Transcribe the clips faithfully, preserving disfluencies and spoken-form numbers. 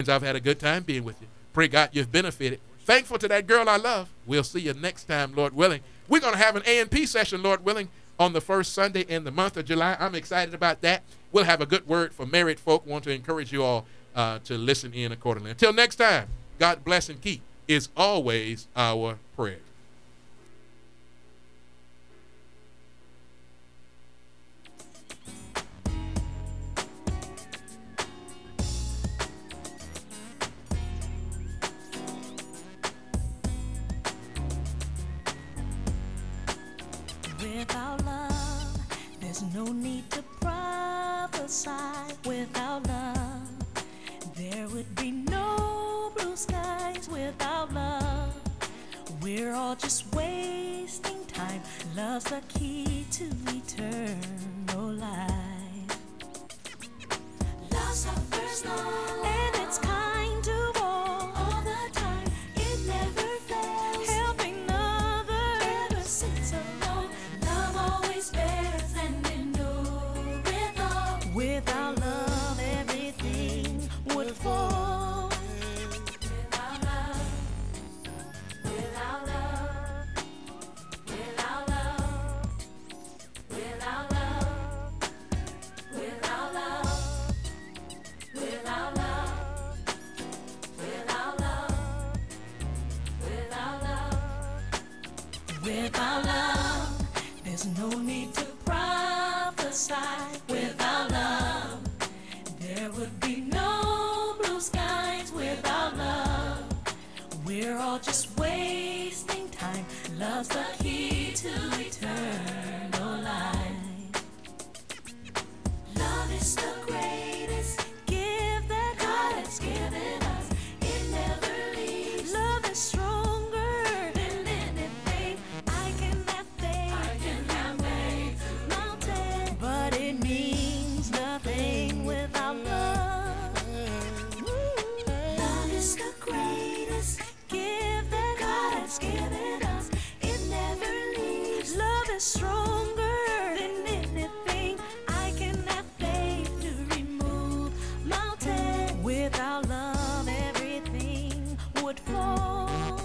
I've had a good time being with you. Pray God you've benefited. Thankful to that girl I love. We'll see you next time, Lord willing. We're going to have an A and P session, Lord willing, on the first Sunday in the month of July. I'm excited about that. We'll have a good word for married folk. Want to encourage you all uh, to listen in accordingly. Until next time, God bless and keep is always our prayer. Without love, there's no need to prophesy. Without love, there would be no blue skies. Without love, we're all just wasting time. Love's the key to eternal life. Love suffers long, and it's kind to all. All the time, it never fails. Helping others, never sits alone. Love always bears and endureth all. Without love, everything would fall. Without love, without love, without love, without love, without love, without love, without love, without love, without love, there's no need to prophesy. Without love, there would be no blue skies. Without love, we're all just wasting time. Love's the key to eternal life. Love is the greatest gift that God has given us. It never leaves. Love is stronger than anything. I can have faith. I can have faith. Mountain, but it means nothing without love. Love is the greatest gift that God has given us. It never leaves. Love is stronger than anything. I can have faith to remove mountains. Without love, everything would fall.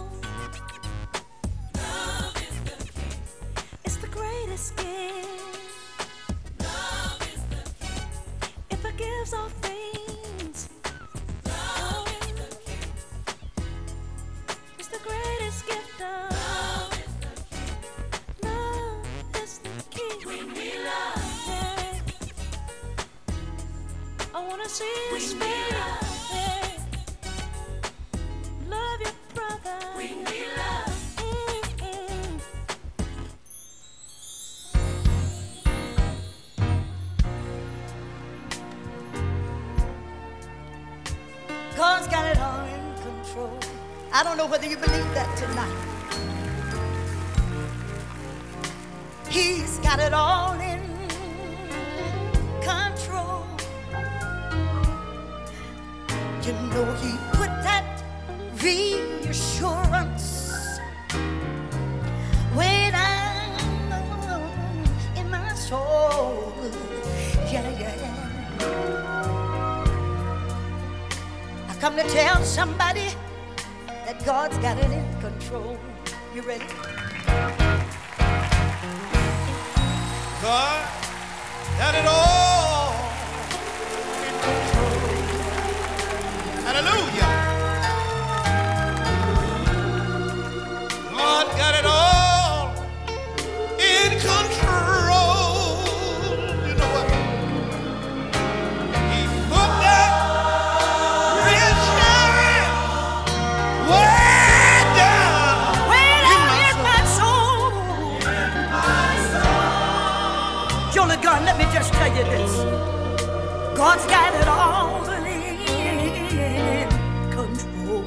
Love is the key. It's the greatest gift. Love is the key. It forgives all things. Love is the key. It's the greatest gift of love is the key. Love is the key. When we love, yeah. I wanna see his face. Yeah. Love your brother. When we love. Mm-mm. God's got it all in control. I don't know whether you believe that tonight. He's got it all in control. You know he put that reassurance way down in my soul. Yeah, yeah. I come to tell somebody that God's got it in control. You ready? God got it all in control. Hallelujah. God got it all in control. You know what? He put that reassurance way down Way in down my in soul. my soul. Jolie Gunn, let me just tell you this. God's got it all in control.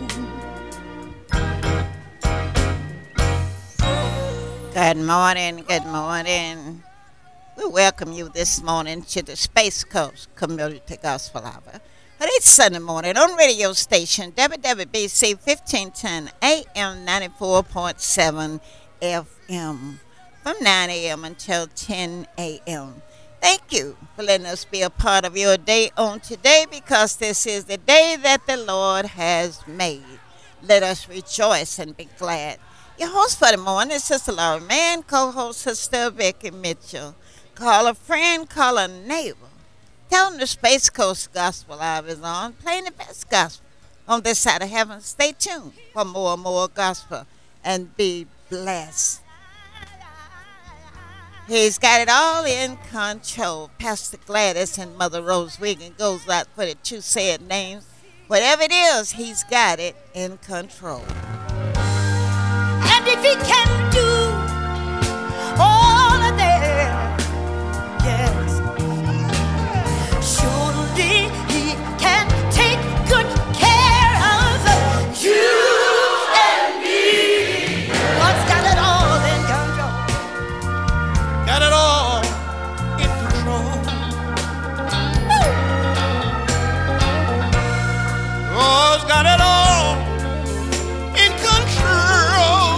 Good morning, good morning. We welcome you this morning to the Space Coast Community Gospel Hour. But it's Sunday morning on radio station W W B C fifteen ten A M ninety-four point seven F M from nine a.m. until ten a.m. Thank you for letting us be a part of your day on today because this is the day that the Lord has made. Let us rejoice and be glad. Your host for the morning is Sister Laura Mann, co-host Sister Becky Mitchell. Call a friend, call a neighbor. Tell them the Space Coast Gospel Live is on, playing the best gospel on this side of heaven. Stay tuned for more and more gospel and be blessed. He's got it all in control. Pastor Gladys and Mother Rose Wiggin goes out for the two said names. Whatever it is, he's got it in control. And if he can do all of that, yes, surely he can take good care of you and me. God's got it all in control. Got it all in control. God's got it all in control.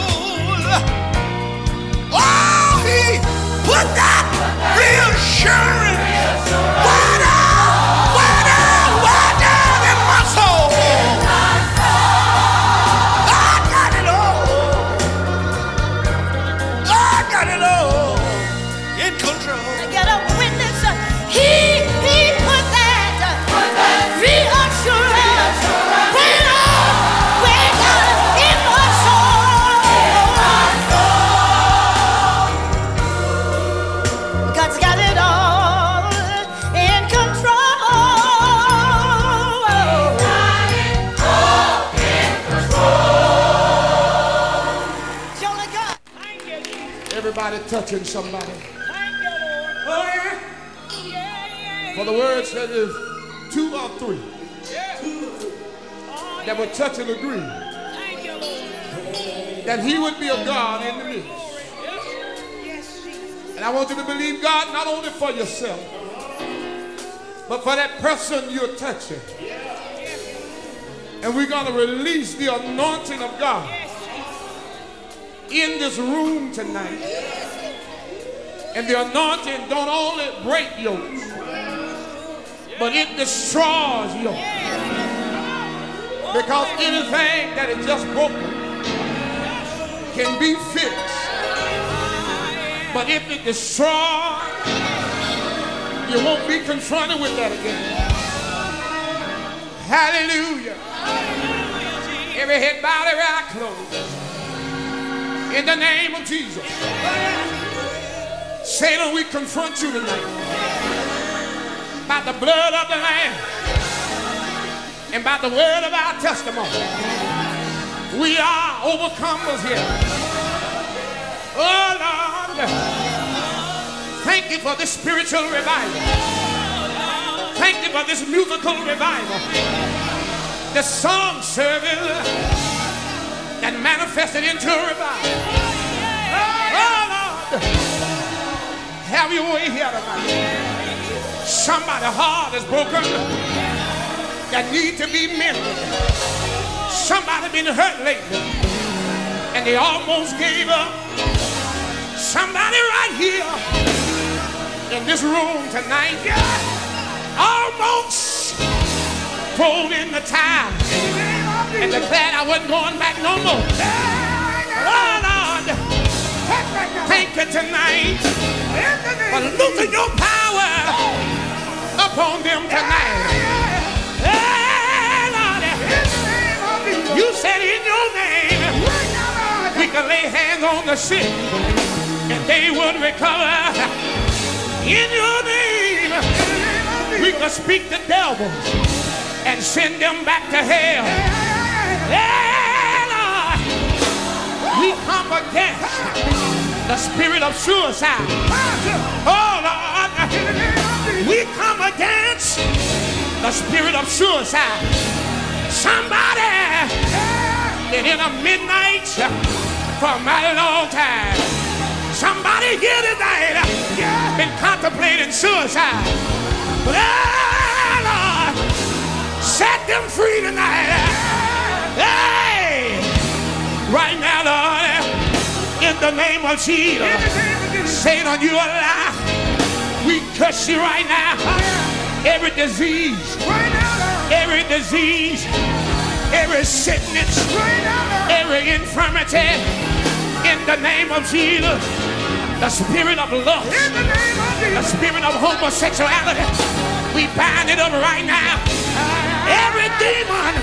Oh, he put that reassurance way down, way down, way down in my soul. I got it all. I got it all in control. Get a witness. He, he put that reassurance way down, way down in my soul. God's got it all in control. It's only God. Everybody touching somebody. Oh, yeah. For the word said if two or three that would touch and agree that he would be a God in the midst. And I want you to believe God not only for yourself, but for that person you're touching. And we're going to release the anointing of God in this room tonight. And the anointing don't only break yokes, but it destroys yokes. Because anything that is just broken can be fixed. But if it destroys, you won't be confronted with that again. Hallelujah. Every head bowed, every eye closed. In the name of Jesus. Satan, we confront you tonight by the blood of the Lamb and by the word of our testimony. We are overcomers here. Oh Lord, thank you for this spiritual revival. Thank you for this musical revival. The song service that manifested into a revival. Oh Lord, have your way here tonight. Somebody's heart is broken that need to be mended. Somebody been hurt lately and they almost gave up. Somebody right here in this room tonight almost thrown in the towel and declared I wasn't going back no more. Oh Lord, thank you tonight for losing your power upon them tonight. Hey, Lord, you said in your name we can lay hands on the sick and they would recover. In your name we can speak to devils and send them back to hell. Hey, Lord, we come against the spirit of suicide. Oh Lord, we come against the spirit of suicide. Somebody been in a midnight for a mighty long time. Somebody here tonight been contemplating suicide. But oh Lord, set them free tonight. Hey, right now, Lord, in the name of Jesus, Satan, you are alive. We curse you right now. Every disease, every disease, every sickness, every infirmity, in the name of Jesus. The spirit of lust, the spirit of homosexuality, we bind it up right now. Every demon,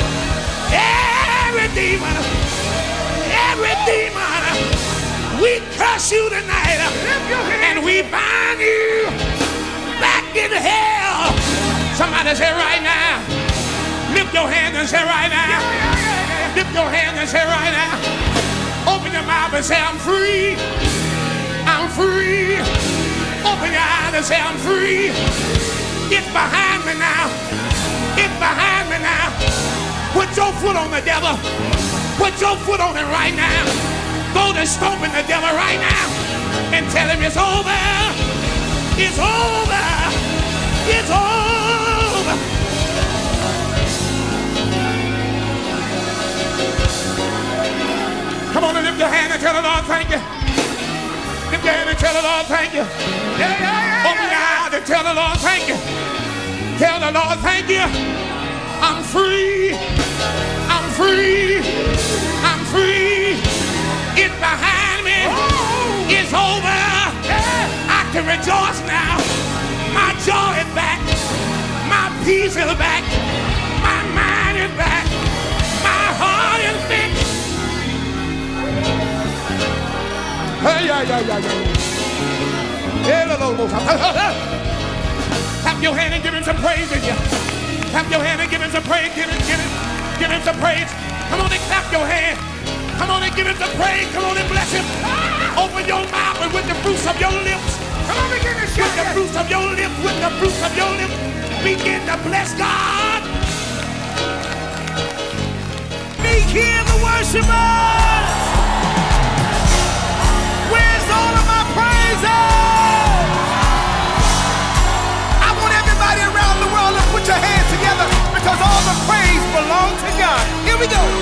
every demon, every demon, we curse you tonight, and we bind you back in hell. Somebody say right now, lift your hands and say right now, lift your hands and say right now, open your mouth and say I'm free, I'm free. Open your eyes and say I'm free. It's behind me now, it's behind me now. Put your foot on the devil, put your foot on it right now. Go to stomping the devil right now and tell him it's over, it's over, it's over. Come on and lift your hand and tell the Lord thank you. Lift your hand and tell the Lord thank you. Yeah, yeah, yeah, open your eyes and tell the Lord thank you. Tell the Lord thank you. I'm free, I'm free, I'm free. It's behind me, it's over. I can rejoice now. My joy is back, my peace is back, my mind is back, my heart is fixed. Hey, yeah, yeah, yeah, yeah. Clap your hand and give him some praise in you. Clap your hand and give him some praise. Give him, give him, give him some praise. Come on and clap your hand. Come on and give him some praise. Come on and bless him. Open your mouth and with the fruits of your lips. Come on and give him with the fruits of your lips. With the fruits of your lips. Begin to bless God. Meet here the worshipers. Where's all of my praises? I want everybody around the world to put your hands together because all the praise belongs to God. Here we go.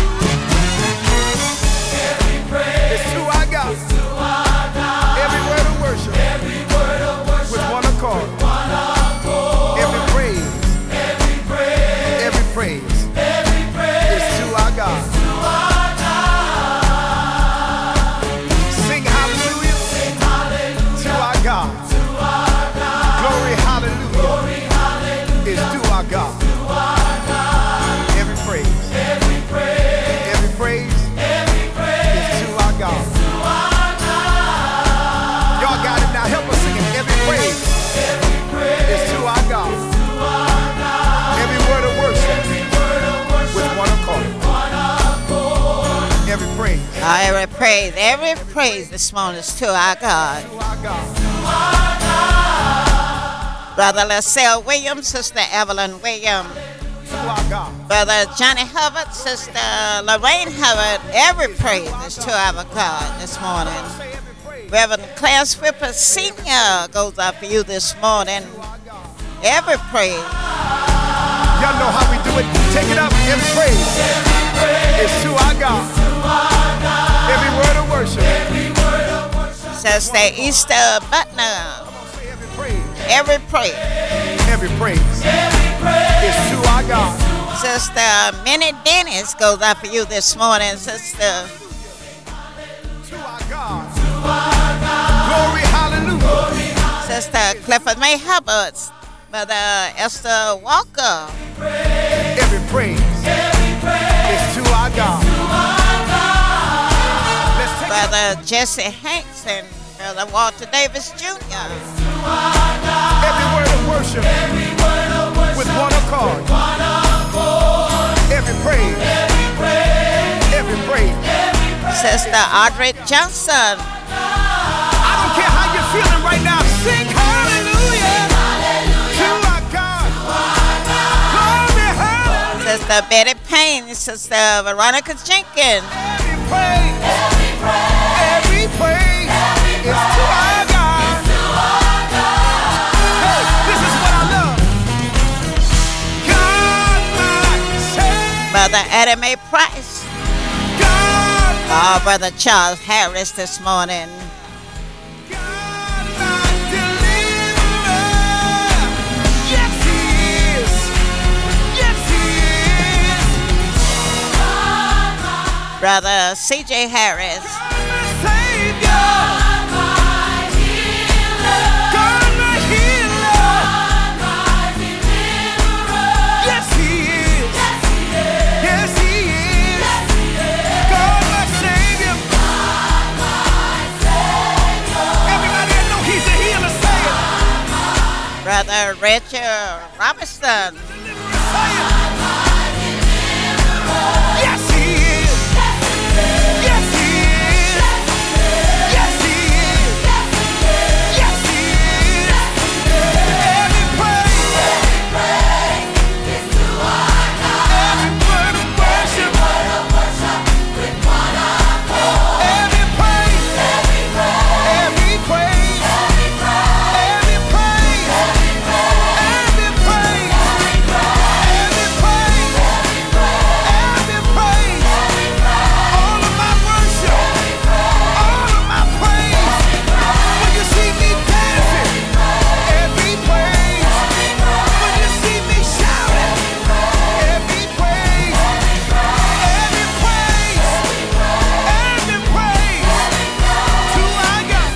Every praise it's to our God. It's to our God. Every word of worship. Every word of worship. With one accord. With one accord. Every praise. Every praise. Every praise. Every praise. It's to our God. It's to our God. Sing hallelujah. Sing hallelujah. To our God. To our God. Glory hallelujah. Glory hallelujah. It's to our God. To our God. Every praise. Every praise. Every praise. Every praise. It's to our God. It's to our God. Y'all got it now. Help us sing it. Every praise. Every praise. It's to our God. It's to our God. Every word of worship. Every word of worship. With one accord. One accord. Every praise. Uh, every praise, every praise this morning is to our God. To our God. Brother LaSalle Williams, Sister Evelyn Williams, To our God. Brother Johnny Hubbard, Sister Lorraine Hubbard, every praise is to our God this morning. Say every praise. Reverend Clarence Whipper Senior goes out for you this morning. Every praise. Y'all know how we do it. Take it up. Every praise. It's to our God. Every word of worship. Sister Easter Butler, Say every praise. every praise. Every praise. It's to our God. Sister Minnie Dennis goes out for you this morning. Sister To our God. Glory, hallelujah. Sister Clifford May Hubbard, Mother Esther Walker, Every praise. It's to our God. Let's take it. Brother Jesse Hanks, and Brother Walter Davis Junior Every word of worship. With one accord. Every praise. Every praise. Sister Audrey Johnson, I don't care how you're feeling right now. Sing hallelujah. To our God. Glory, hallelujah. Sister Betty Payne, Sister Veronica Jenkins, Every praise. Every praise. It's to our God. Hey, this is what I love. God, my Savior. Brother Adam A. Price, God, my oh, Brother Charles Harris this morning. God, my deliverer. Brother C J Harris. Brother Richard Robinson. Yes, he is. Yes, he is. Yes, he is. Yes, he is. Every praise, every praise is to our God. Every word of worship, word of worship with one accord. Every praise, every praise, every praise, every praise, every praise, every praise, every praise, every praise, every praise, every praise, all of my worship, all of my praise. When you see me dancing, every praise. When you see me shouting, every praise, every praise, every praise to our God.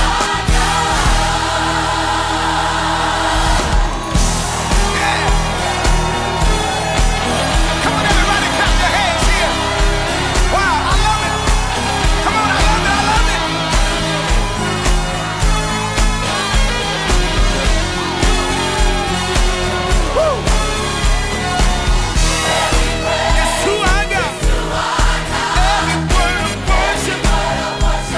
Yeah. Come on, everybody, clap your hands here. Wow, I love it. Come on, I love it, I love it. Woo. It's who I got. Every word of worship, every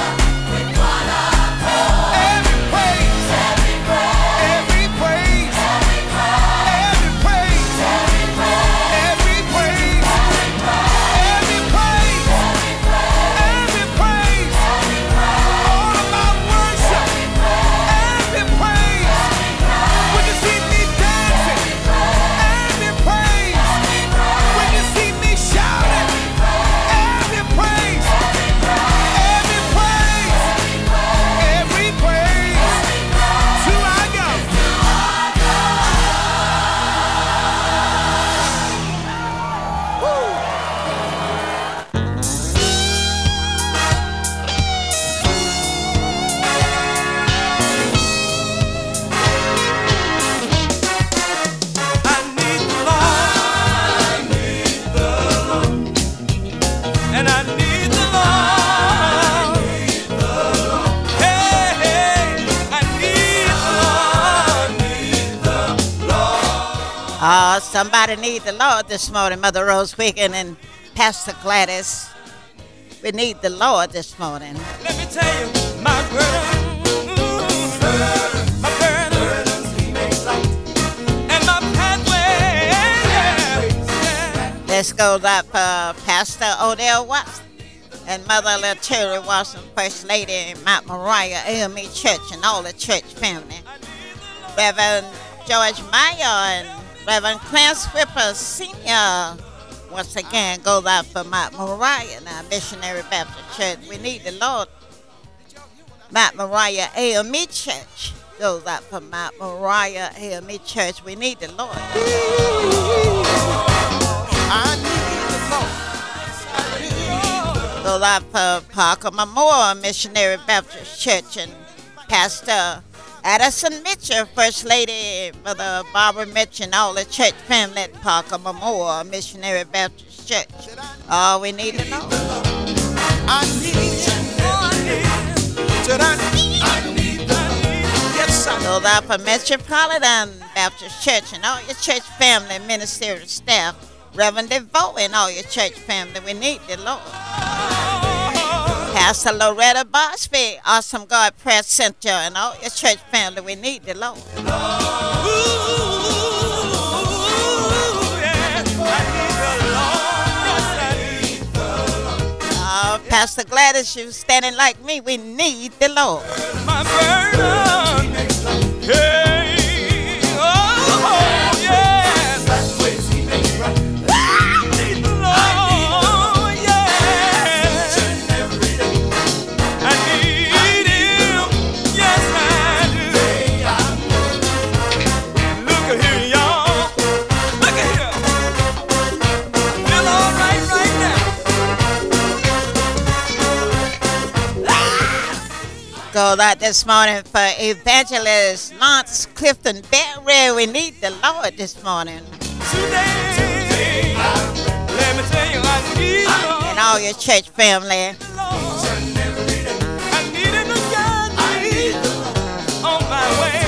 praise, every praise, every praise, every praise, every praise, every praise, every praise, all of my worship, every praise. When you see me dancing, every praise. When you see me shouting, every praise, every praise, every praise to our God. I need the Lord, and I need the Lord. Hey, hey, I need the Lord. Oh, somebody need the Lord this morning. Mother Rose Wiggin and Pastor Gladys. We need the Lord this morning. Let me tell you, my burden, my burden, and my pathway. Yeah. Let's go up uh, Pastor Odell Watson and Mother Lateria Watson, First Lady Mount Moriah A M E Church and all the church family. Reverend George Meyer and Reverend Clarence Whipper Senior once again goes out for Mount Moriah, now Missionary Baptist Church. We need the Lord. Mount Moriah A M E Church goes out for Mount Moriah A M E Church. We need the Lord. I need the Lord. Goes out for Parker Memorial Missionary Baptist Church and Pastor Addison Mitchell, First Lady, Mother Barbara Mitchell, and all the church family at Parker Memorial Missionary Baptist Church. All we need to know. I need you. Said I need, I need the Lord. Yes, I Goes out for Metropolitan Baptist Church and all your church family, ministerial staff, Reverend DeVoe and all your church family. We need the Lord. Pastor Loretta Bosby, Awesome God Prayer Center, and all your church family. We need the Lord. Oh, Pastor Gladys, you standing like me. We need the Lord. my burden. Hey, oh, yes. I need the Lord, yes. I need Him, yes I do. Look at here, y'all. Look at here. Feel all right right now. goes out this morning for Evangelist Lance Clifton Berry. We need the Lord this morning. Today, let me tell you, I need the And all your church family. Lord. I need him to guide me on my way.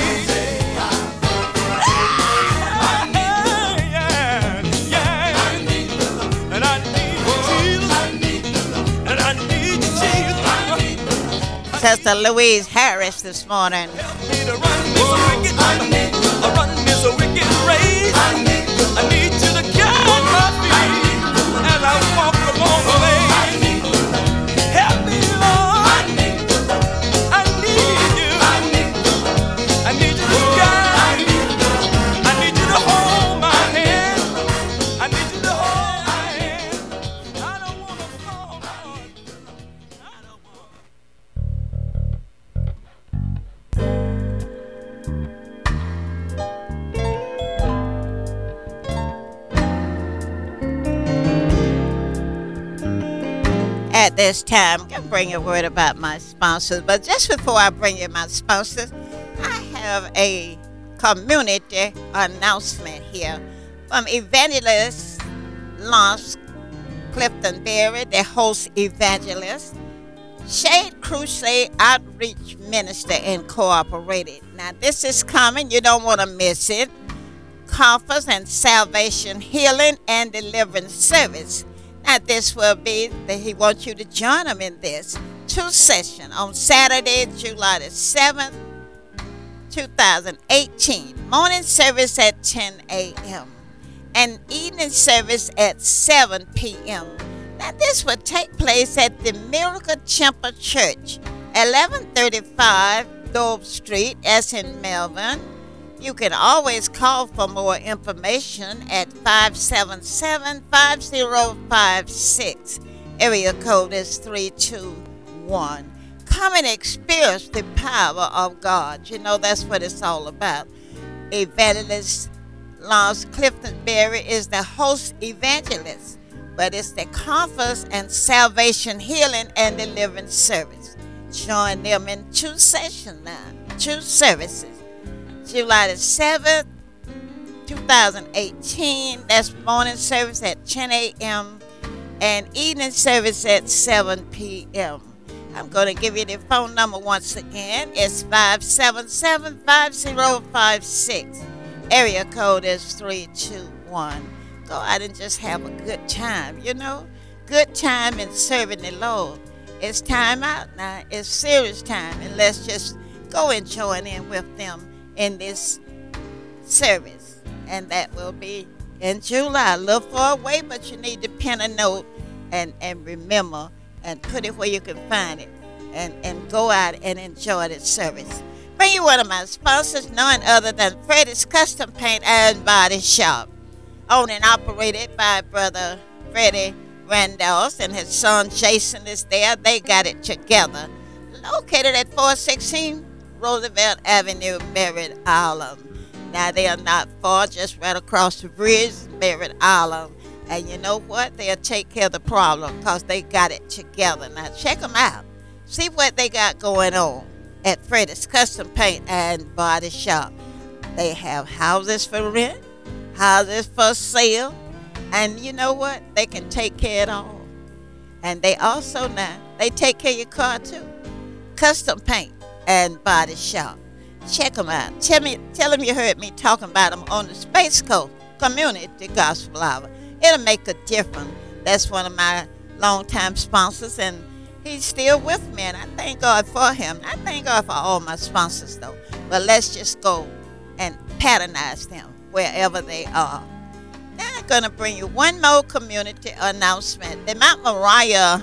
Ah, yeah, yeah. And I need Jesus. And I need Jesus. Sister Louise Harris this morning. Help me to run this wicked, I run this wicked race. I need you to guide my feet as I walk along the way. Help me, Lord. I need you. I need you to guide me. I need you to hold my hand. I need you to hold my hand. I don't want to fall, Lord. I don't want to. At this time, I'm going to bring you a word about my sponsors. But just before I bring you my sponsors, I have a community announcement here from Evangelist Lance Clifton Berry, the host evangelist, Shade Crusade Outreach Minister Incorporated. Now, this is coming. You don't want to miss it. Conference and Salvation Healing and Deliverance Service. Now, this will be that he wants you to join him in this two session on Saturday, July the seventh, two thousand eighteen. Morning service at ten a.m. and evening service at seven p.m. Now, this will take place at the Miracle Temple Church, eleven thirty-five Dove Street, as in Melbourne. You can always call for more information at five seven seven, five zero five six. Area code is three two one. Come and experience the power of God. You know, that's what it's all about. Evangelist Lance Clifton Berry is the host evangelist, but it's the Conference and Salvation Healing and Deliverance Service. Join them in two sessions now, two services. July the seventh, two thousand eighteen. That's morning service at ten a.m. and evening service at seven p.m. I'm going to give you the phone number once again. It's five seven seven, five zero five six. Area code is three two one. Go out and just have a good time, you know. Good time in serving the Lord. It's time out now. It's serious time. And let's just go and join in with them in this service, and that will be in July. A little far away, but you need to pen a note and, and remember and put it where you can find it, and, and go out and enjoy the service. Bring you one of my sponsors, none other than Freddie's Custom Paint and Body Shop, owned and operated by Brother Freddie Randolph, and his son Jason is there. They got it together. Located at four sixteen Roosevelt Avenue, Merritt Island. Now, they are not far, just right across the bridge, Merritt Island. And you know what? They'll take care of the problem because they got it together. Now, check them out. See what they got going on at Freddie's Custom Paint and Body Shop. They have houses for rent, houses for sale, and you know what? They can take care of it all. And they also now, they take care of your car too. Custom Paint and Body Shop. Check them out. Tell me, tell them you heard me talking about them on the Space Coast Community Gospel Hour. It'll make a difference. That's one of my longtime sponsors, and he's still with me, and I thank God for him. I thank God for all my sponsors, though. But let's just go and patronize them wherever they are. Now I'm going to bring you one more community announcement. The Mount Moriah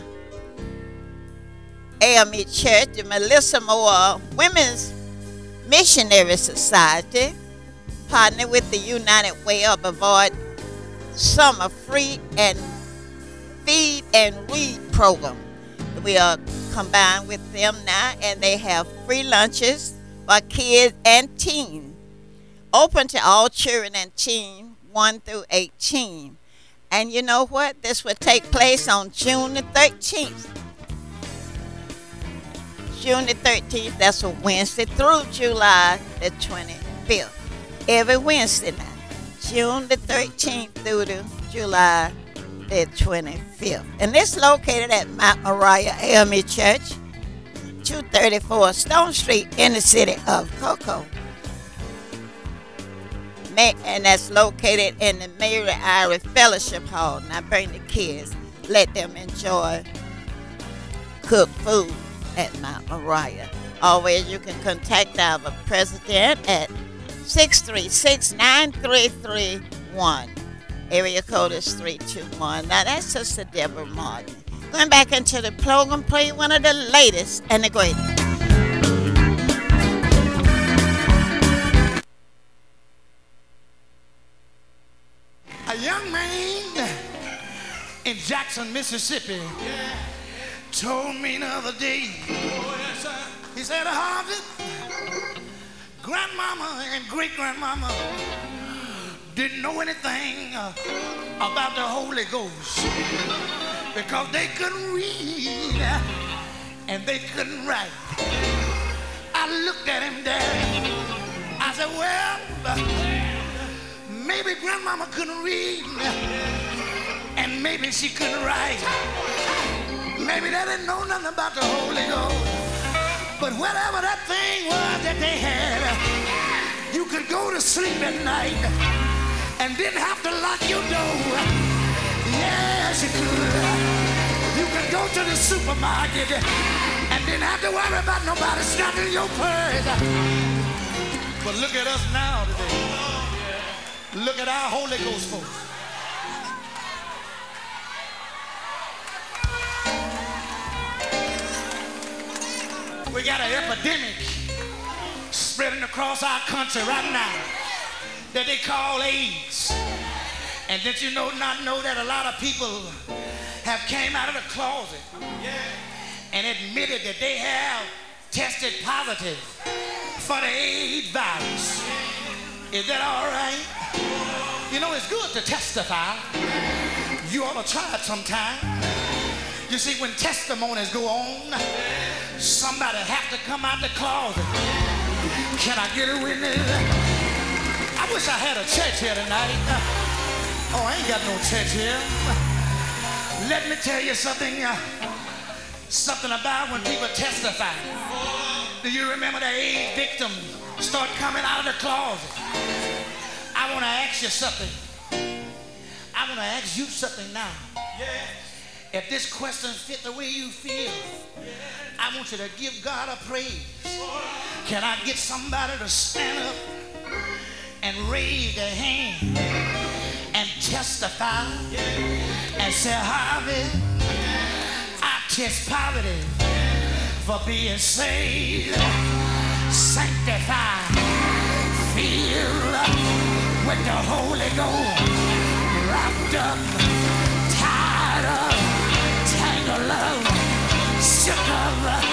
A M E Church, the Melissa Moore Women's Missionary Society, partner with the United Way of Avoid Summer Free and Feed and Read program. We are combined with them now, and they have free lunches for kids and teens, open to all children and teens one through eighteen. And you know what? This will take place on June the thirteenth. June the thirteenth, that's a Wednesday, through July the twenty-fifth. Every Wednesday night. June the thirteenth through to July the twenty-fifth. And it's located at Mount Moriah A M E Church, two thirty-four Stone Street in the city of Cocoa. And that's located in the Mary Irish Fellowship Hall. Now bring the kids. Let them enjoy cooked food at Mount Moriah. Always you can contact our president at six three six, nine three three one. Area code is three two one. Now that's Sister Deborah Martin. Going back into the program, play one of the latest and the greatest. A young man in Jackson, Mississippi, yeah, told me the other day, oh, yes, sir. He said, Harvey, grandmama and great-grandmama didn't know anything uh, about the Holy Ghost because they couldn't read uh, and they couldn't write. I looked at him, Daddy. I said, well, uh, maybe grandmama couldn't read and maybe she couldn't write. Maybe they didn't know nothing about the Holy Ghost. But whatever that thing was that they had, you could go to sleep at night and didn't have to lock your door. Yes, you could. You could go to the supermarket and didn't have to worry about nobody snatching your purse. But look at us now today. Look at our Holy Ghost folks. We got an epidemic spreading across our country right now that they call AIDS. And did you know not know that a lot of people have came out of the closet and admitted that they have tested positive for the AIDS virus? Is that all right? You know, it's good to testify. You ought to try it sometime. You see, when testimonies go on, somebody have to come out the closet. Can I get a witness? I wish I had a church here tonight. Oh, I ain't got no church here. Let me tell you something. Uh, something about when people testify. Do you remember the AIDS victim start coming out of the closet? I want to ask you something. I want to ask you something now. If this question fit the way you feel, I want you to give God a praise. Can I get somebody to stand up and raise their hand and testify and say, Harvey, I test positive for being saved, sanctified, filled with the Holy Ghost, wrapped up, tied up, tangled up, shook up.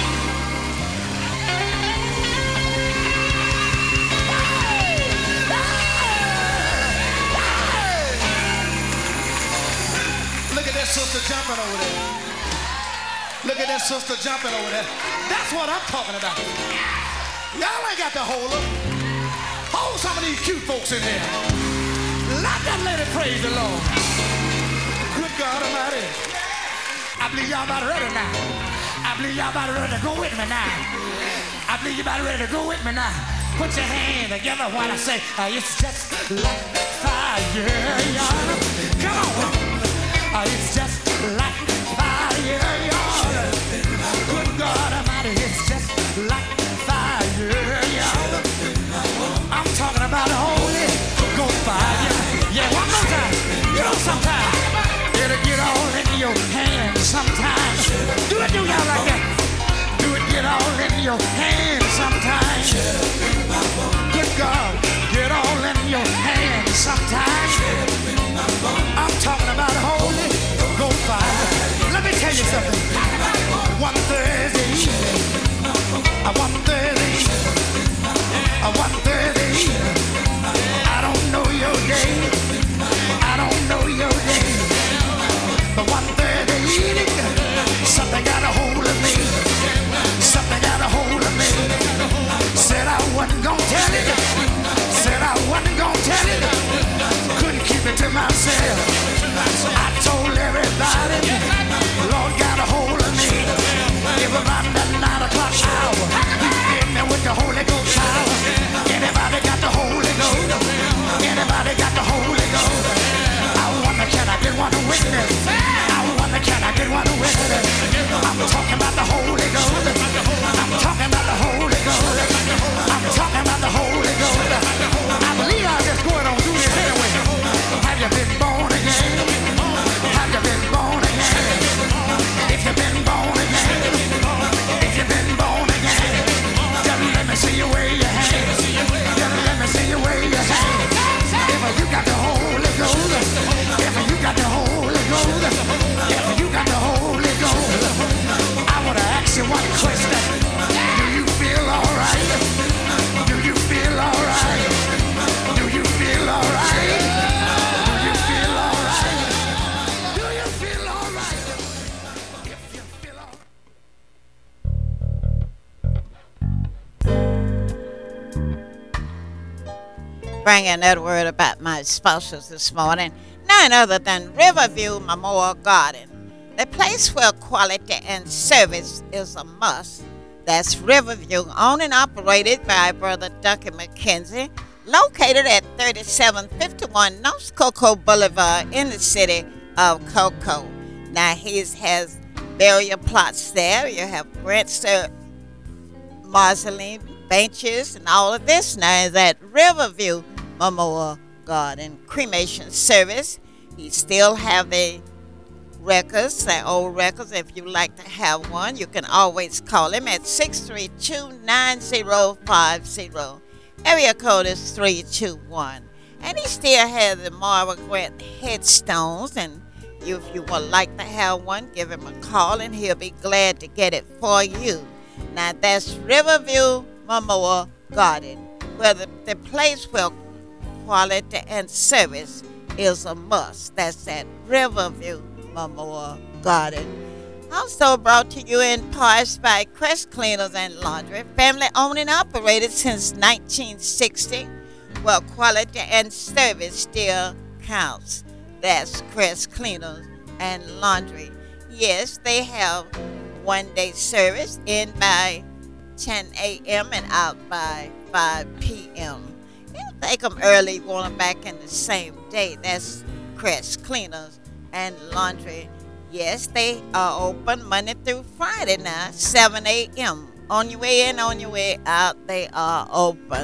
Look at that sister jumping over there. Look at that sister jumping over there. That's what I'm talking about. Y'all ain't got to hold her. Hold some of these cute folks in here. Let that lady praise the Lord. Good God Almighty. I believe y'all about ready now. I believe y'all about ready to go with me now. I believe you about ready to go with me now. Put your hand together while I say, uh, it's just like fire, y'all. Come on. Uh, it's just like fire, y'all. Good God Almighty, it's just like fire, y'all. I'm talking about Holy Ghost fire. Yeah, one more time. You know, sometimes it'll get all in your hands. Sometimes do it, do y'all like that? Do it, get all in your hands. Sometimes, good God, get all in your hands. Sometimes. I'm talking about Holy Ghost fire. Let me tell you something. One Thursday evening, one Thursday evening, one Thursday evening. I don't know your day. I don't know your day. But one Thursday evening, something got a hold of me. Something bringing that word about my spouses this morning. None other than Riverview Memorial Garden, the place where quality and service is a must. That's Riverview, owned and operated by Brother Duncan McKenzie, located at thirty-seven fifty-one North Cocoa Boulevard in the city of Cocoa. Now, he has burial plots there. You have grants, mausoleum, benches, and all of this. Now is at Riverview Memorial Garden. Cremation service. He still have the records, the old records. If you like to have one, you can always call him at six three two, nine zero five zero. Area code is three two one. And he still has the Marva Grant headstones. And you, if you would like to have one, give him a call and he'll be glad to get it for you. Now that's Riverview Memorial Garden, where the, the place where quality and service is a must. That's at Riverview Memorial Garden. Also brought to you in parts by Crest Cleaners and Laundry, family owned and operated since nineteen sixty, where quality and service still counts. That's Crest Cleaners and Laundry. Yes, they have one-day service in by ten a.m. and out by five p.m. You take them early, you want them back in the same day. That's Crest Cleaners and Laundry. Yes, they are open Monday through Friday now, seven a.m. On your way in, on your way out, they are open.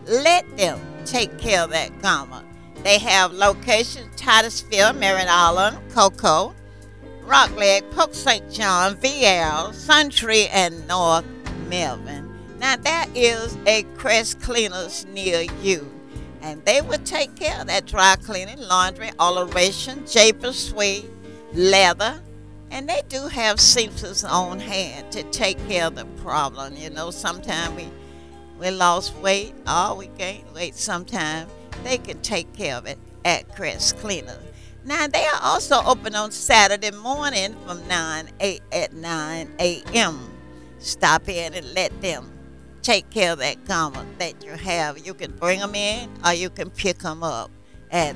Let them take care of that garment. They have locations: Titusville, Merritt Island, Cocoa, Rockledge, Polk Saint John, V L, Suntree, and North Melvin. Now, there is a Crest Cleaners near you, and they will take care of that dry cleaning, laundry, alteration, Japer suede, leather, and they do have seamsters on hand to take care of the problem. You know, sometimes we, we lost weight, or we gained weight sometimes. They can take care of it at Crest Cleaners. Now, they are also open on Saturday morning from nine at nine a.m. Stop in and let them take care of that garment that you have. You can bring them in or you can pick them up at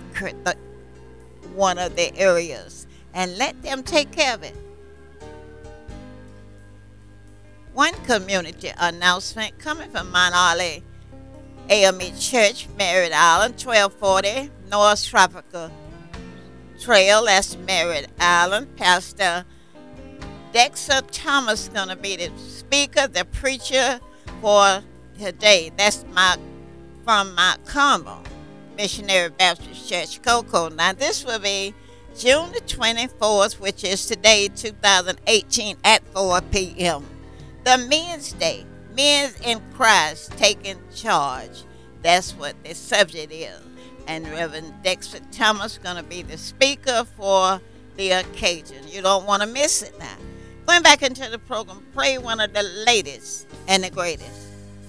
one of the areas and let them take care of it. One community announcement coming from Mount Olive A M E Church, Merritt Island, twelve forty North Tropical Trail. That's Merritt Island. Pastor Dexter Thomas is going to be the speaker, the preacher for today. That's my, from Mount Carmel Missionary Baptist Church, Cocoa. Now, this will be June the twenty-fourth, which is today, two thousand eighteen, at four p.m. The Men's Day, Men's in Christ taking charge. That's what the subject is. And Reverend Dexter Thomas is going to be the speaker for the occasion. You don't want to miss it now. Going back into the program, play one of the latest and the greatest.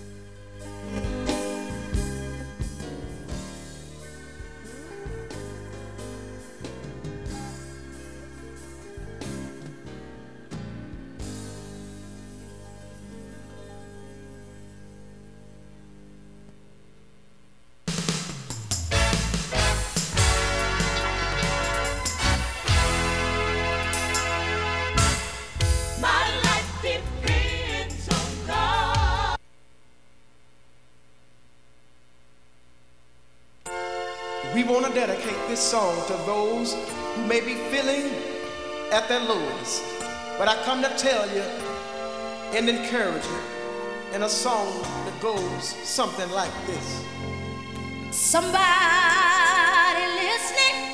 We want to dedicate this song to those who may be feeling at their lowest. But I come to tell you and encourage you in a song that goes something like this. Somebody listening,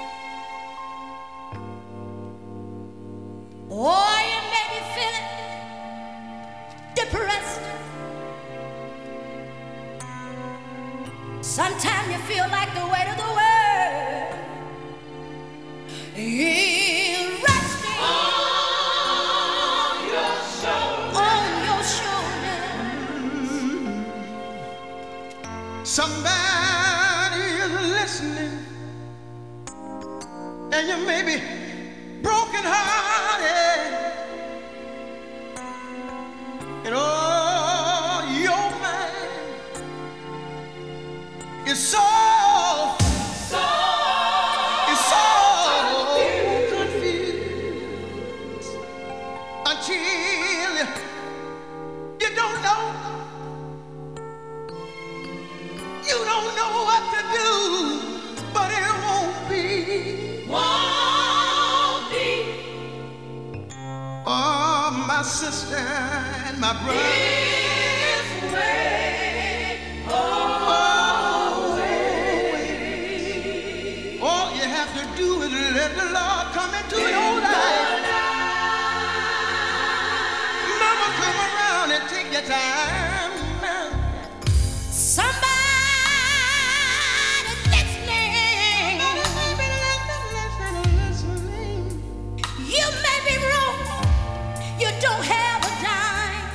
or you may be feeling depressed. Sometimes you feel like the weight of the world is resting on your shoulders. On your shoulders. Somebody is listening, and you may be broken hearted, and oh, your mind is so my sister and my brother. This way, always. All you have to do is let the Lord come into your life. Mama, come around and take your time. Somebody listening. You may be wrong. You don't have a dime.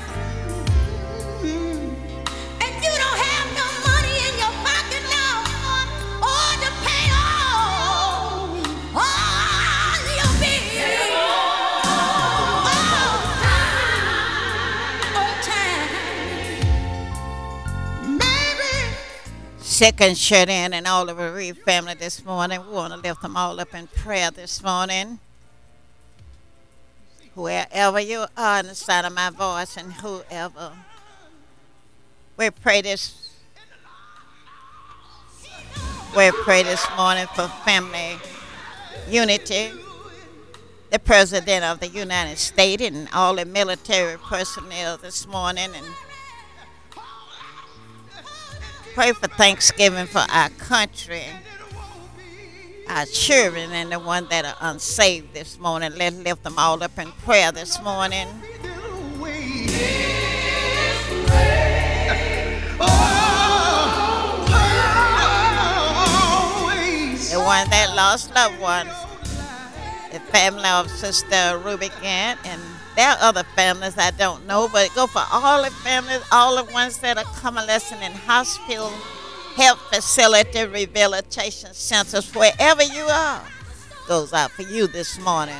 And you don't have no money in your pocket now. Or to pay all, all your bills. On time. Maybe. Sick and shut in, and all of the bereaved family this morning. We want to lift them all up in prayer this morning. Wherever you are in the sound of my voice, and whoever, we pray this. We pray this morning for family unity. The President of the United States and all the military personnel this morning, and pray for Thanksgiving for our country, our children, and the ones that are unsaved this morning. Let's lift them all up in prayer this morning. The one that lost loved ones, the family of Sister Ruby Gant, and there are other families I don't know, but go for all the families, all the ones that are convalescing in hospital, health facility, rehabilitation centers, wherever you are, goes out for you this morning.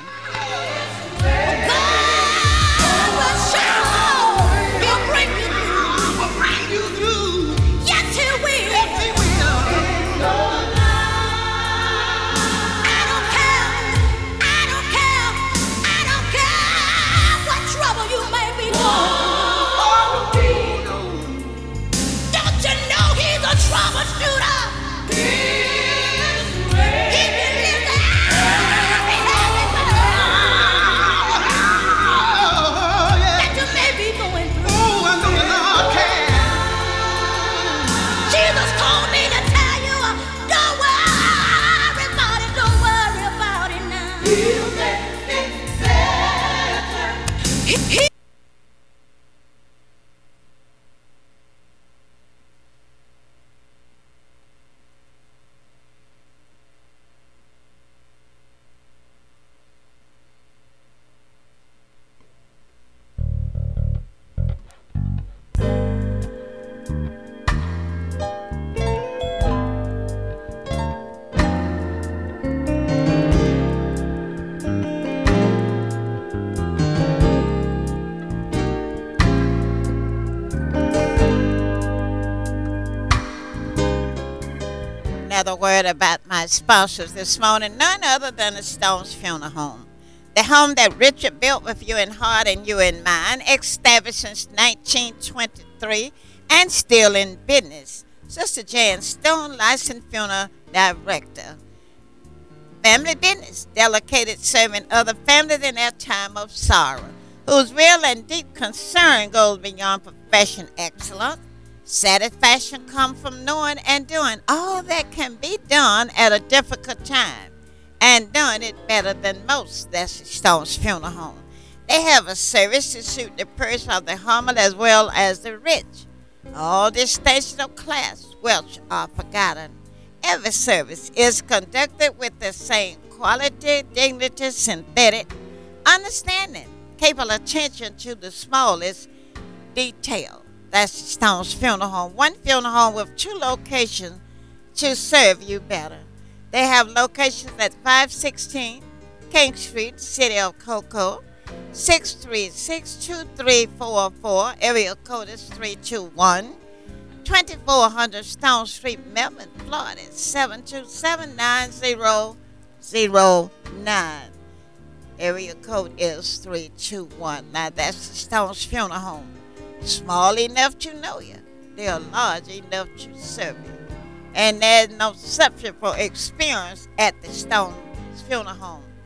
Another word about my sponsors this morning, none other than the Stones Funeral Home. The home that Richard built with you in heart and you in mind, established since nineteen twenty-three and still in business. Sister Jan Stone, licensed funeral director. Family business, dedicated serving other families in their time of sorrow, whose real and deep concern goes beyond profession excellence. Satisfaction comes from knowing and doing all that can be done at a difficult time, and doing it better than most. That's the Stones Funeral Home. They have a service to suit the purse of the humble as well as the rich. All distinctions of class, wealth are forgotten. Every service is conducted with the same quality, dignity, synthetic understanding, capable attention to the smallest detail. That's Stone's Funeral Home. One funeral home with two locations to serve you better. They have locations at five sixteen King Street, City of Cocoa, six three six, two three four four, area code is three two one, twenty-four hundred Stone Street, Melbourne, Florida, seven two seven, nine zero zero nine. Area code is three two one. Now that's the Stone's Funeral Home. Small enough to know you. They are large enough to serve you. And there's no substitute for experience at the Stone's Funeral Home.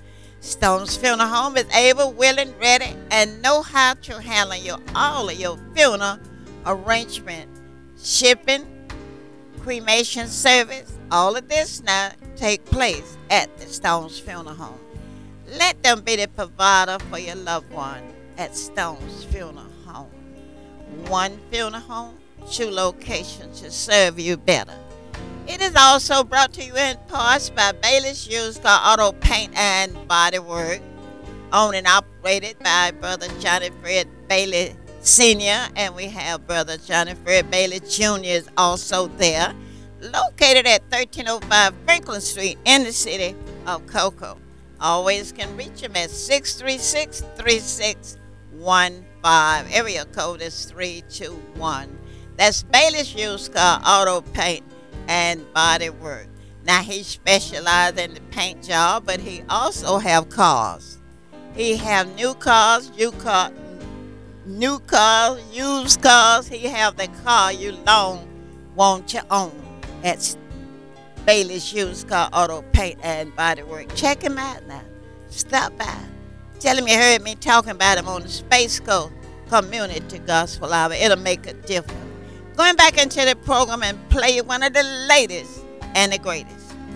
Stone's Funeral Home is able, willing, ready, and know how to handle your all of your funeral arrangement, shipping, cremation service. All of this now take place at the Stone's Funeral Home. Let them be the provider for your loved one at Stone's Funeral Home. One funeral home, two locations to serve you better. It is also brought to you in parts by Bailey's Used Car Auto Paint and Body Work, owned and operated by Brother Johnny Fred Bailey Senior, and we have Brother Johnny Fred Bailey Junior is also there, located at thirteen oh five Franklin Street in the city of Cocoa. Always can reach him at six three six, three six one five. Area code is three two one. That's Bailey's Used Car Auto Paint and Body Work. Now he specializes in the paint job, but he also have cars. He have new cars, new car, new cars, used cars. He have the car you long want to own at Bailey's Used Car Auto Paint and Body Work. Check him out now. Stop by. Tell him you heard me talking about him on the Space Coast Community Gospel Hour. It'll make a difference. Going back into the program and play one of the latest and the greatest.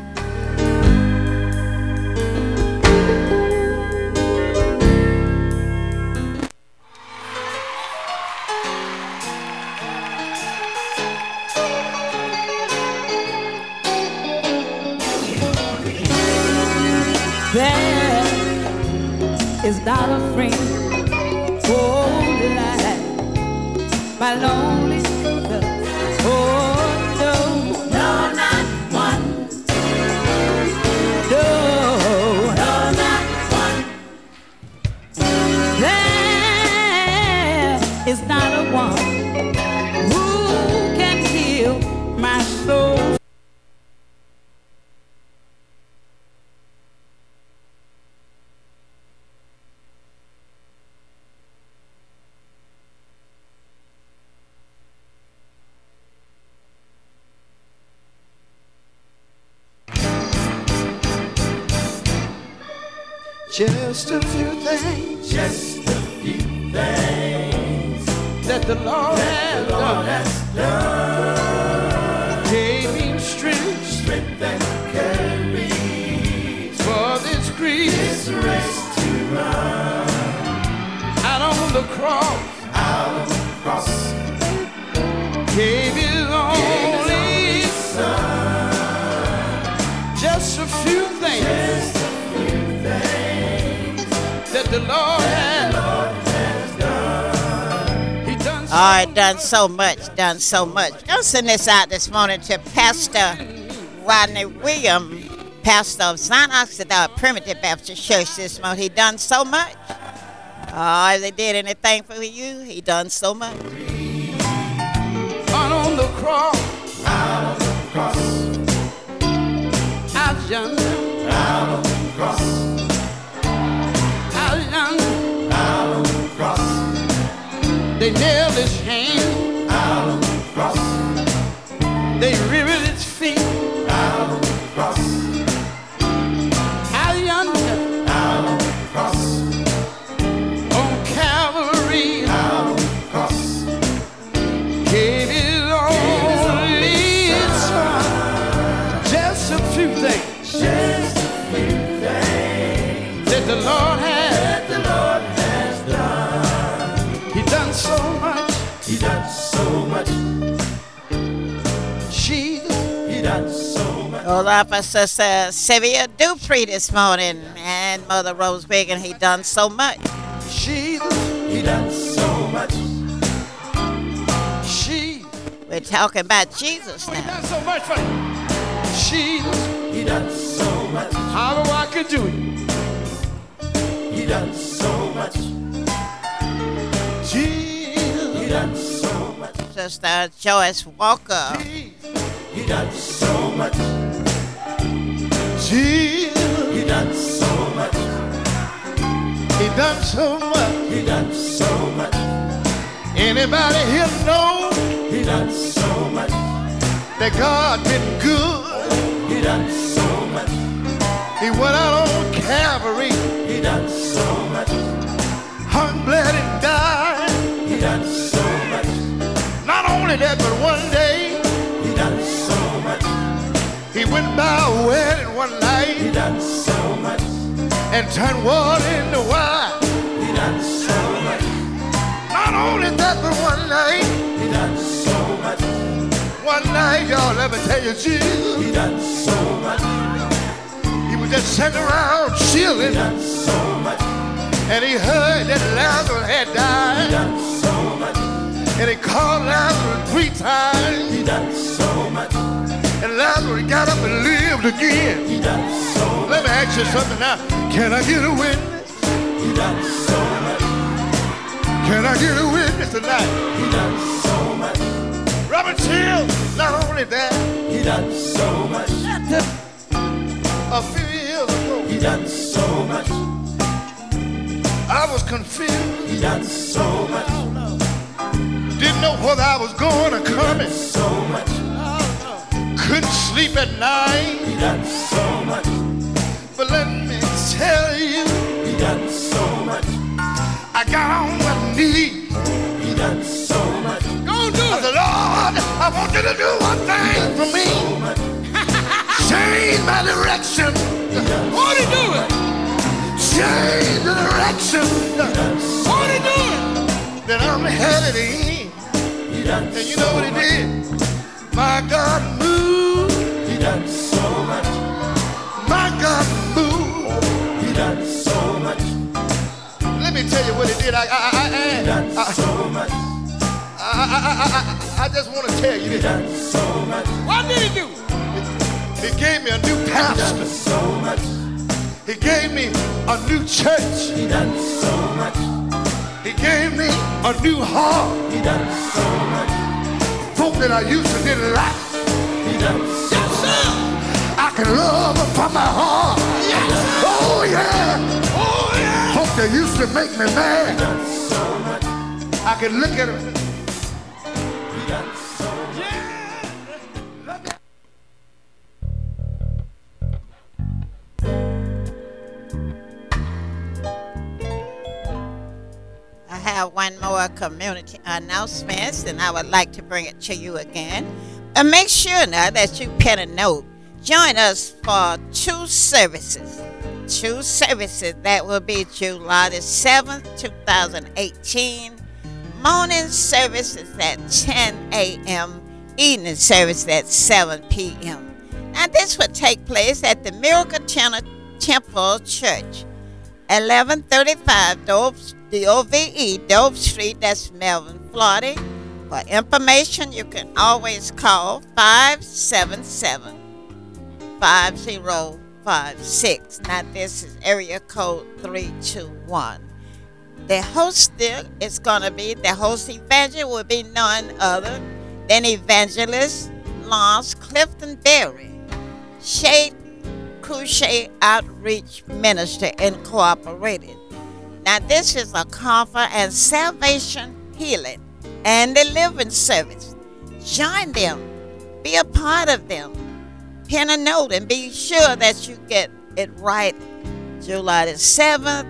There is not a friend, oh, like my lonely love. Oh, no, no, not one. No, no, not one. There is not a one who can heal my soul. Just a few things, just a few things that the Lord, that has, the Lord done. has done. Gave me strength, strength and courage for this grief, this race to run. Out on the cross, out on the cross, gave His only Son. Just a few things. Just that the Lord has, the Lord has done. He done so All right, done so much, done so much. I'm sending this out this morning to Pastor Rodney Williams, pastor of Zion Occidental Primitive Baptist Church this morning. He done so much. Oh, if they did anything for you, he done so much. out on the cross, out on the cross, out yonder, out on the cross. Out on the cross, they nailed His hands. Out on the cross, they riveted His feet. Out on the cross, out yonder. Out on the cross, on Calvary. Out on the cross, gave His only Son. Just a few things, just a few things that the Lord has. So much, He done so much. Jesus, He done so much. All of us, Sister Sylvia Dupree this morning, and Mother Rose Wiggin, he done so much. Jesus, He done so much. Jesus, we're talking about Jesus now. He done so much for you. Jesus, He done so much. How I could do it. He done so much. Jesus. He done so much. Sister Joyce Walker. He done so much. Jesus. He done so much. He done so much. He done so much. Anybody here know? He done so much. That God been good. He done so much. He went out on Calvary. and turn water into wine. He done so much. Not only that, but one night, He done so much. one night, y'all, let me tell you, Jesus, He done so much. he was just sitting around He chilling, done so much. and he heard that Lazarus had He died, done so much. and he called Lazarus three times, He done so much. and Lazarus got up and lived again. He done so much. Let me ask you something now. Can I get a witness? He done so much. Can I get a witness tonight? He done so much. Robert Hill, not only that, He done so much. a few years ago, He done so much. I was confused. He done so much. Didn't know whether I was going or coming. So much. Couldn't sleep at night. He done so much. But let me tell you, He done so much. I got on my knees. He done so much. Don't do it. I said, Lord, I want you to do one thing for me. So much. Change my direction. What he doing? Change the direction. What he doing? That I'm headed in. He done And you know what he did? My God moved. He done so much. My God moved. He done so much. Let me tell you what he did. I, I, I, He I, done I, so much. I, I, I, I, I just want to tell you He this. done so much. What did he do? He gave me a new He pastor. done so much. He gave me a new church. He done so much. He gave me a new heart. He done so much. Folk that I used to didn't like. He done so much. I can love them from my heart. Yes. Oh yeah. Oh yeah. Folk that used to make me He mad. done so much. I can look at them. He done so much. I have one more community announcements, and I would like to bring it to you again. And make sure now that you pen a note. Join us for two services. Two services that will be July the seventh, two thousand eighteen. Morning service is at ten a.m. Evening service at seven p.m. Now this will take place at the Miracle Temple Church, eleven thirty-five Dove, D O V E, Dove Street, that's Melvin, Florida. For information, you can always call five seven seven, five zero five six. Now, this is area code three two one. The host there is going to be, the host evangelist will be none other than Evangelist Lance Clifton Berry, Shade Crusade Outreach Minister Incorporated. Now, this is a comfort and salvation, healing, and deliverance service. Join them. Be a part of them. Pen a note and be sure that you get it right. July the seventh.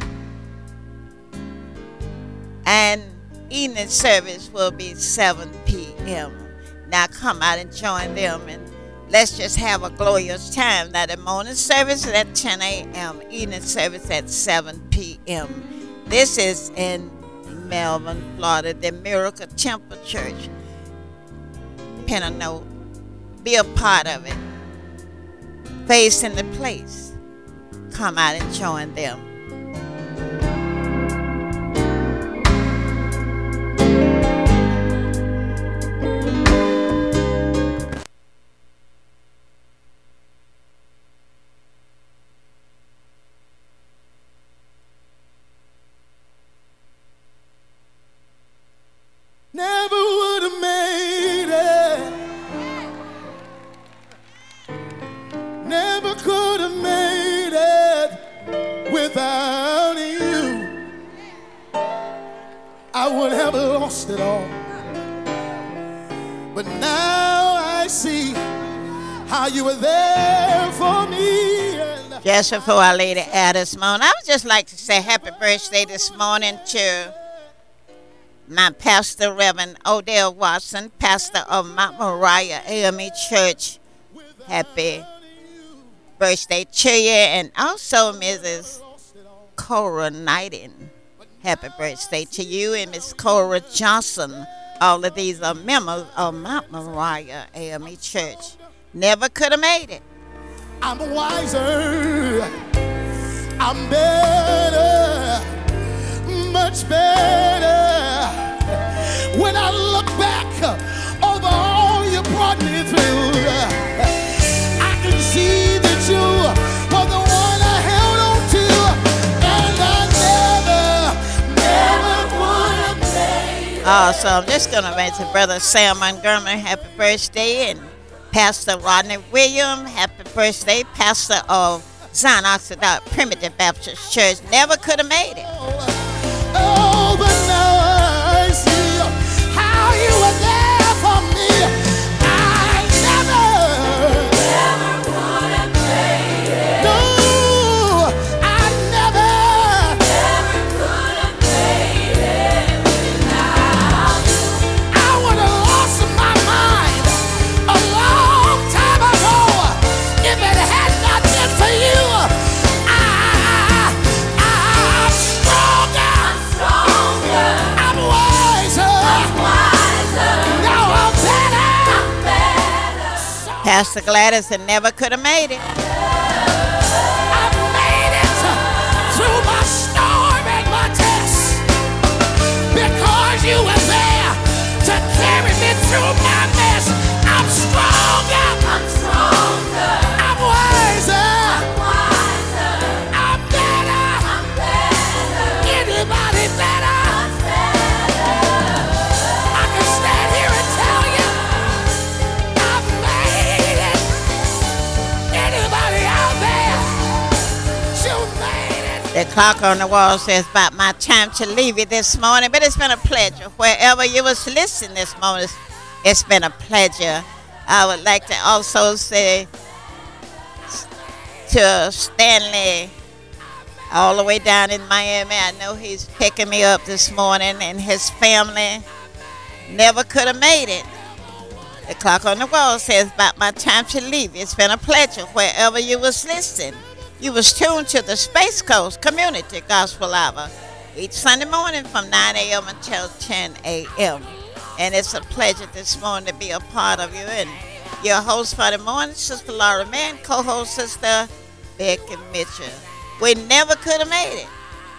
And evening service will be seven p.m. Now come out and join them, and let's just have a glorious time. Now the morning service is at ten a.m. Evening service at seven p.m. This is in Melvin, Florida, the Miracle Temple Church. Pen a note. Be a part of it. Facing the place. Come out and join them. Never would have made it. Never could have made it without you. I would have lost it all. But now I see how you were there for me. And Just before I lay the air this morning, I would just like to say happy birthday this morning to my pastor, Reverend Odell Watson, pastor of Mount Moriah A M E Church. Happy birthday to you. And also Missus Cora Knighton. Happy birthday to you. And Miss Cora Johnson. All of these are members of Mount Moriah A M E Church. Never could have made it. I'm wiser. I'm better. Much better. When I look back over all you brought me through, I can see that you were the one I held on to, and I never, never would have made it. Uh, so I'm just going to mention Brother Sam Montgomery, happy birthday, and Pastor Rodney Williams, happy birthday, Pastor of Zion Orthodox Primitive Baptist Church. Never could have made it. Oh, but now I see how you were there for me. I never, never would have made it. No, I never, never could have made it without you. I would have lost my mind a long time ago if it had not been for you. I, I'm stronger. I'm wiser. I'm wiser. Now I'm better. I'm better. Pastor Gladys and never could have made it. I made it through my storm and my test because you were there to carry me through my mess. I'm stronger. I'm stronger. I'm wiser. I'm wiser. I'm better. I'm better. Anybody better? I can stand here and tell you I made it. Anybody out there? You made it. The clock on the wall says about my time to leave you this morning, but it's been a pleasure. Wherever you was listening this morning, it's, it's been a pleasure. I would like to also say to Stanley, all the way down in Miami, I know he's picking me up this morning, and his family never could have made it. The clock on the wall says about my time to leave. It's been a pleasure wherever you was listening. You was tuned to the Space Coast Community Gospel Hour each Sunday morning from nine a.m. until ten a.m. And it's a pleasure this morning to be a part of you. And your host for the morning, Sister Laura Mann, co-host Sister Becky Mitchell. We never could have made it.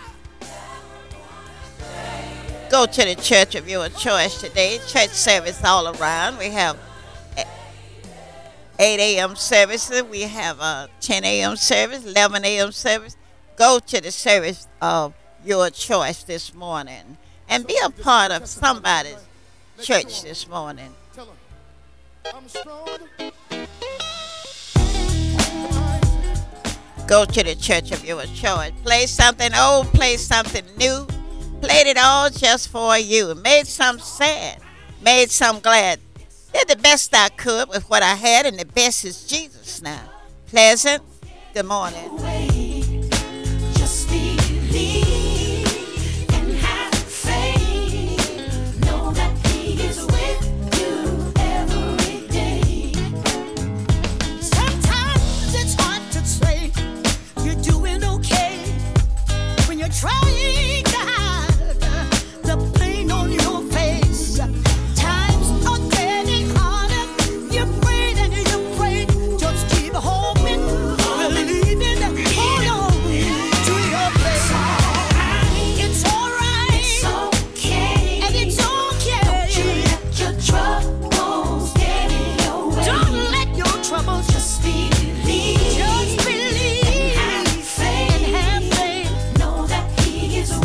Go to the church of your choice today. Church service all around. We have eight a.m. services. We have a ten a.m. service, eleven a.m. service. Go to the service of your choice this morning and be a part of somebody's church this morning. Go to the church of your choice. Play something old, play something new. Played it all just for you. Made some sad, made some glad. Did the best I could with what I had, and the best is Jesus now. Pleasant, good morning. Just believe and have faith. Know that He is with you every day. Sometimes it's hard to say you're doing okay when you're trying to hide the pain on your face. Times are getting harder. You prayed and you prayed. Just keep hoping, believing, hold on to your faith. It's alright. It's okay. And it's okay. Don't you let your troubles get in your way. Don't let your troubles just believe. Just believe and have faith. And have faith. Know that He is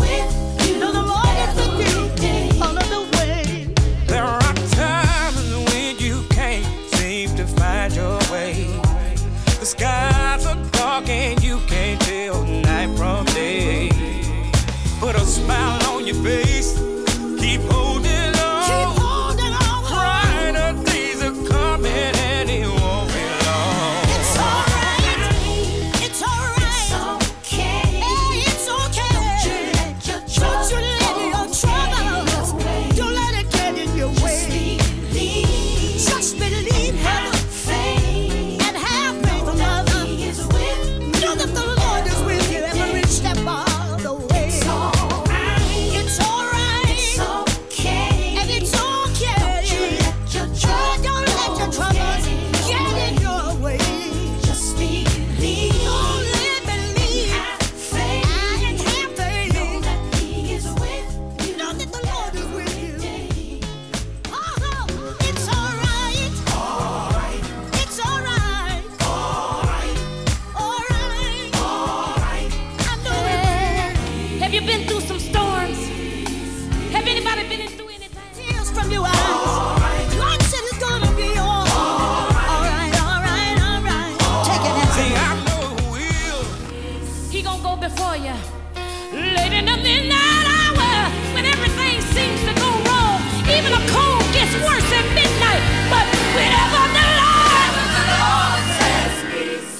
Have you been through some storms? Have anybody been through anything? Tears from your eyes. God said it's gonna be all right. All right, all right, all right. Take it and See, I know who will. He gonna go before you. Late in the midnight hour, when everything seems to go wrong, even a cold gets worse at midnight. But whenever the Lord, the Lord says peace,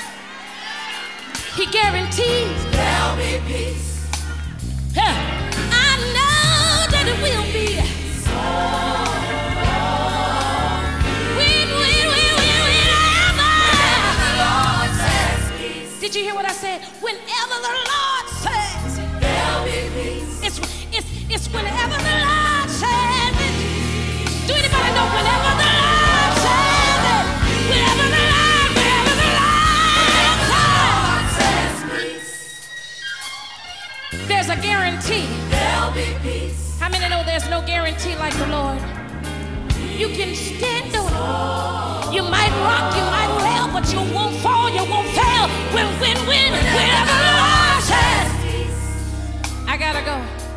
He guarantees there'll be peace. Huh. I know that it will be. When, when, when, when, whenever the Lord says peace. Did you hear what I said? Whenever the Lord says there'll be peace. It's, it's, it's whenever the Lord says it. Do anybody know whenever the Lord says it? Whenever the Lord, whenever the Lord says peace. There's a guarantee. There'll be peace. How many know there's no guarantee like the Lord? You can stand on it. You might rock, you might fail, but you won't fall, you won't fail. When, when, when, whenever the Lord says, I gotta go.